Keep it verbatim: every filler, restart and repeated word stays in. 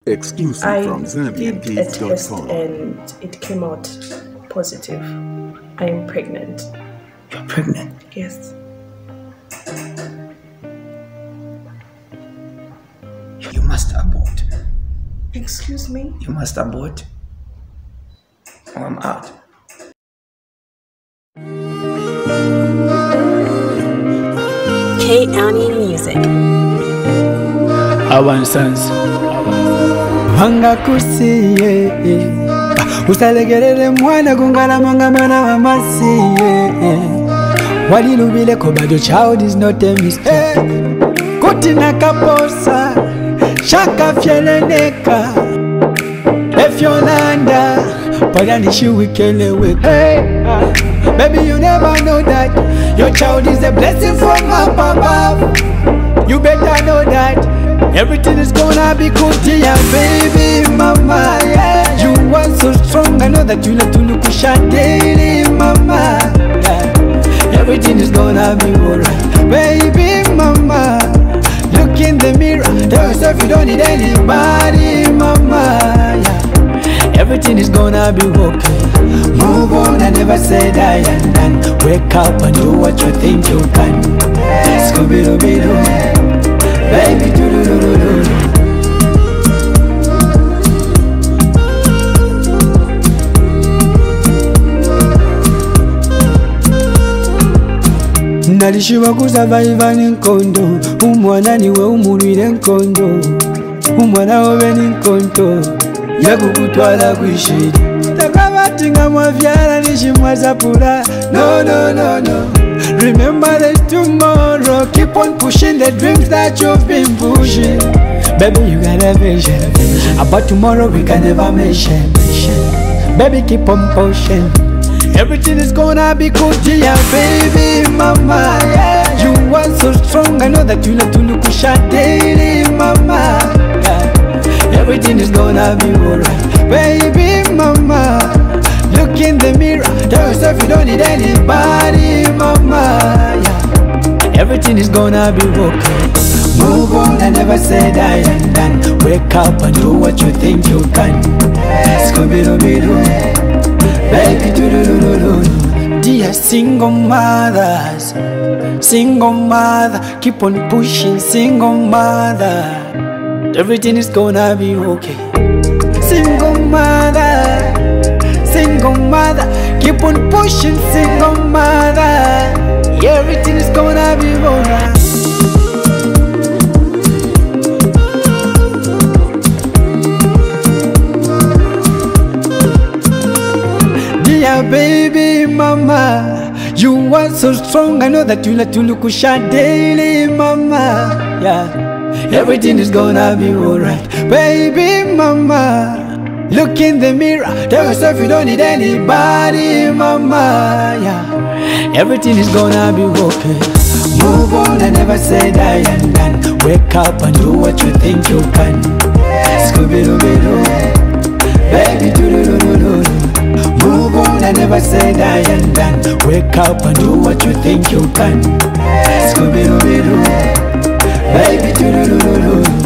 Exclusive I from did a Zambian test dot com. and it came out positive. I am pregnant. You're pregnant? Yes. You must abort. Excuse me? You must abort. Or I'm out. K-Ani Music. Our sons Vanga kusiye Usalegerere mwana kungala mwanga mwana wa masiye Walilubile ko bado child is not a mistake Kutina kaposa Shaka fyeleneka Efyolanda Padanishi wikeleweka hey. Baby you never know that Your child is a blessing from up above You better know that Everything is gonna be good, dear baby mama, yeah. You are so strong, I know that you like to look daily, mama, yeah. Everything is gonna be alright, baby mama. Look in the mirror, tell yourself you don't need anybody, mama, yeah. Everything is gonna be okay. Move on, I never said I am done. Wake up and do what you think you can. Scooby-Doo-Doo, baby, do do do do do. Nalishiwa kusurvive n'inkondo. Umwana niwe umulwire nkondo. Umwana wowe n'inkondo. Yakukutwala kwishiri. Takabati nga mwavyala nishimwazapula. No no no no. Remember that tomorrow, keep on pushing the dreams that you've been pushing. Baby, you got a vision. About tomorrow, we can never mention. Baby, keep on pushing. Everything is gonna be good, dear baby mama, yeah. You are so strong, I know that you like to look daily, mama, yeah. Everything is gonna be alright, baby mama. Look in the mirror, tell yourself you don't need anybody, mama, yeah. Everything is gonna be okay. Move on, I never said I am done. Wake up and do what you think you can. Scooby-Doo-Doo, baby, do-do-do-do-do. Dear single mothers, single mother, keep on pushing, single mother. Everything is gonna be okay. Single mother, single mother, keep on pushing, single mother. Yeah, everything is gonna be alright. Dear baby mama, you are so strong, I know that you like to look daily, mama, yeah. Everything is gonna be alright, baby mama. Look in the mirror, tell yourself you don't need anybody, mama, yeah. Everything is gonna be okay. Move on, I never said I am done. Wake up and do what you think you can. Scooby-Doo-Doo, baby, do-do-do-do-do. Move on, I never said I am done. Wake up and do what you think you can. Scooby-Doo-Doo, baby, do-do-do-do-do.